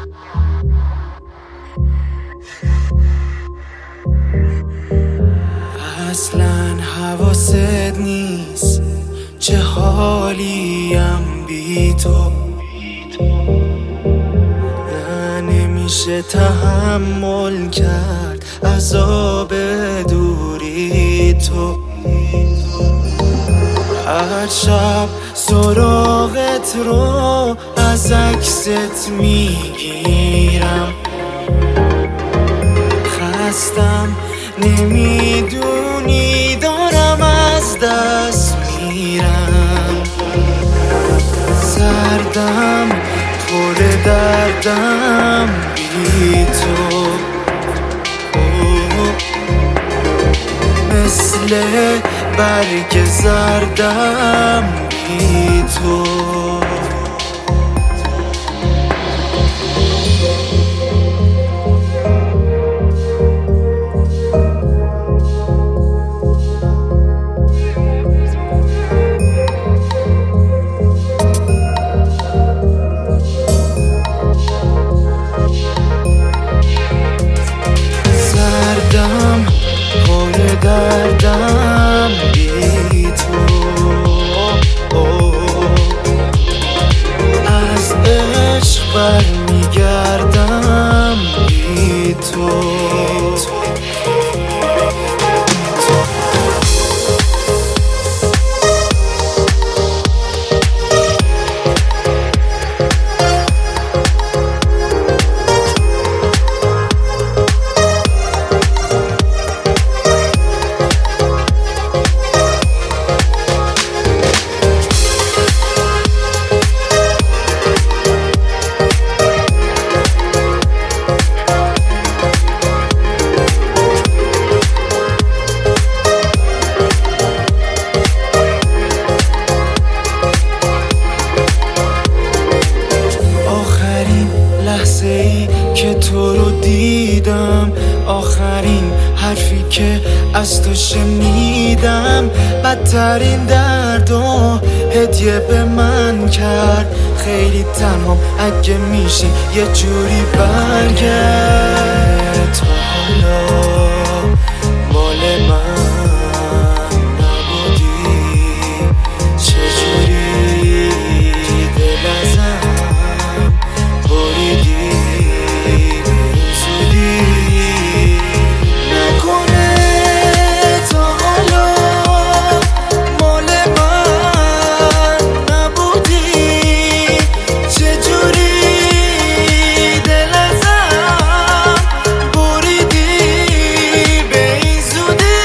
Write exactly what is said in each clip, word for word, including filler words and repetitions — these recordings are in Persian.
اصلا حواست نیست چه حالیم بی تو. نه نمیشه تحمل کرد عذاب دوری تو. هر شب سراغت رو از عکست میگیرم. خستم نمیدونی دارم از دست میرم. سردم پر دردم بی تو. مثل برگ زردم بی تو. سردم پر دردم بی تو. از عشق برمیگردم بی تو. لحظه ای که تو رو دیدم، آخرین حرفی که از تو شنیدم، بدترین درد و هدیه به من کرد. خیلی تنهام اگه میشه یه جوری برگرد. تا حالا مال من نبودی، چجوری دل ازم بریدی زودی. نکنه تا حالا مال من نبودی، چجوری دل ازم بریدی به این زودی.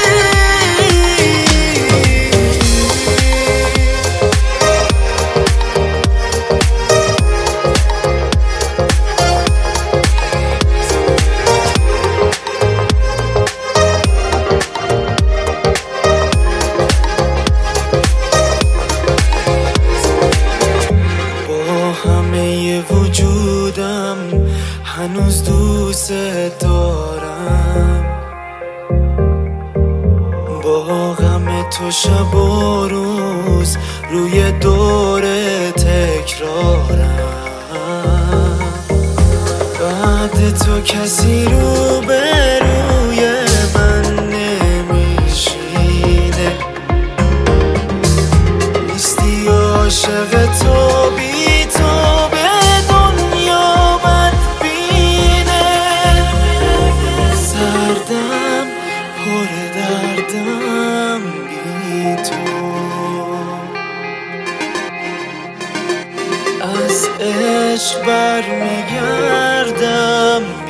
همه وجودم هنوز دوست دارم. با غم تو شب و روز روی دور تکرارم. بعد تو کسی رو به روی من نمیشینه. نیستی عاشق تو بی تو به دنیا بدبینه. سردم پر دردم بی تو. از عشق برمیگردم